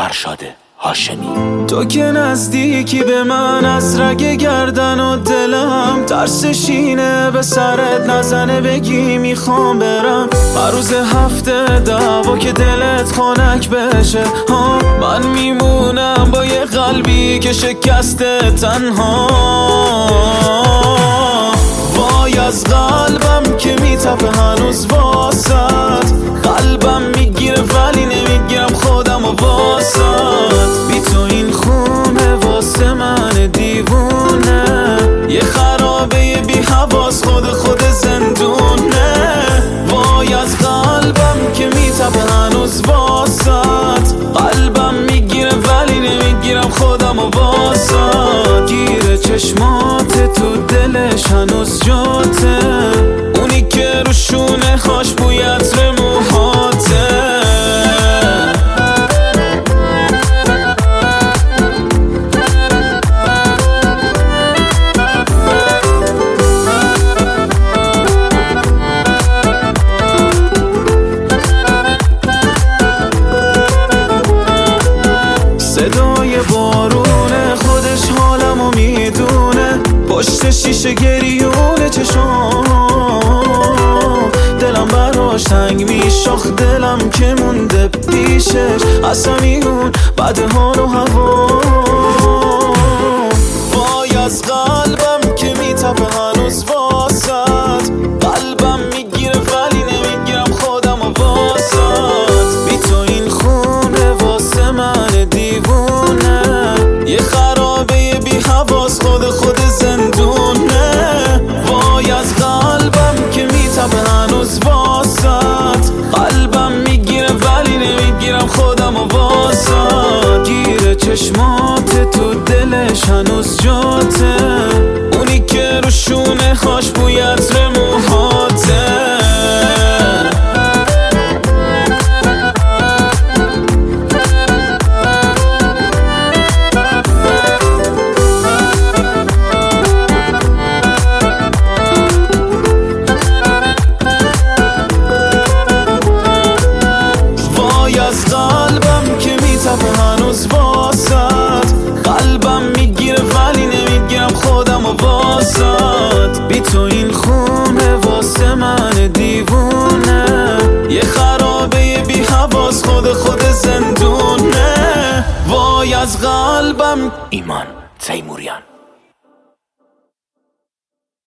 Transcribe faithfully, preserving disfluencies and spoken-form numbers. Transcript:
فرشاد هاشمی. تو که نزدیکی به من از رگ گردن و دلم ترسش اینه به سرت نزنه بگی میخوام برم. هر روز هفته دعوا که دلت خنک بشه ها، من میمونم با یه قلبی که شکسته تنها. وای از قلبم که میتپه هنوز واسط، قلبم میگیره ولی نمیگیرم خودم و واسط. بی تو این خونه واسه من دیوونه، یه خرابه بی حواس خود خود زندونه. وای از قلبم که میتپه هنوز واسط، قلبم میگیره ولی نمیگیرم خودم و واسط. گیره چشمات تو دلش هنوز جاته، اونی که رو شونه خاش بوی عطر موهاته. صدای بارونه خودش حالمو میدونه، پشت شیشه گریونه چشام دلم براش تنگ میشاخ، دلم که مونده پیشش اصلا میون بعد حال و هوا. وای از قلبم که میتپه هنوز واسط، قلبم میگیره ولی نمیگیرم خودم و واسط. بی تو این خونه واسه من دیوونه، یه خرابه بی حواس خود خود زندونه. وای از قلبم که میتپه هنوز واسط، قلبم میگیره ولی نمیگیرم خودم و واسط. گیره چشمات تو دلش هنوز جاته، اونی که رو شونه خاش بوی عطر موهاته. قلبم که میتپه هنوز واسط، قلبم میگیره ولی نمیگیرم خودم و واسط. بی تو این خونه واسه من دیوونه، یه خرابه بی حواس خود خود زندونه. وای از قلبم. ایمان تیموریان.